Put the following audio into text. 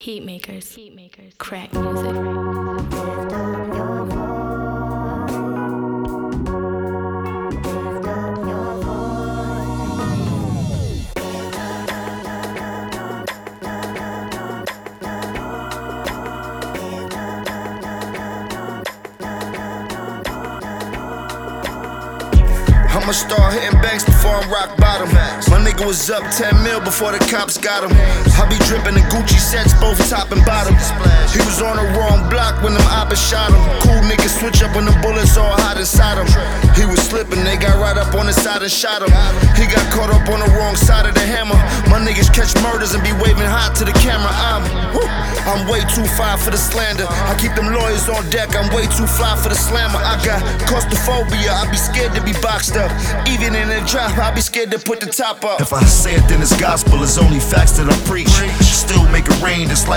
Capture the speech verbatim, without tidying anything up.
Heat makers, heat makers, crack music. I'ma start hitting banks before I'm rock bottom. My nigga was up ten mil before the cops got him. I be dripping in Gucci sets, both top and bottom. He was on the wrong block when them oppers shot him. Cool niggas switch up when the bullets all hot inside him. He was slipping, they got right up on his side and shot him. He got caught up on the wrong side of the hammer. My niggas catch murders and be waving hot to the camera. I'm, whoo, I'm way too fly for the slander. I keep them lawyers on deck, I'm way too fly for the slammer. I got claustrophobia, I be scared to be boxed up. Even in the drop, I be scared to put the top up. If I say it, then it's gospel, it's only facts that I preach. Still make it rain, it's like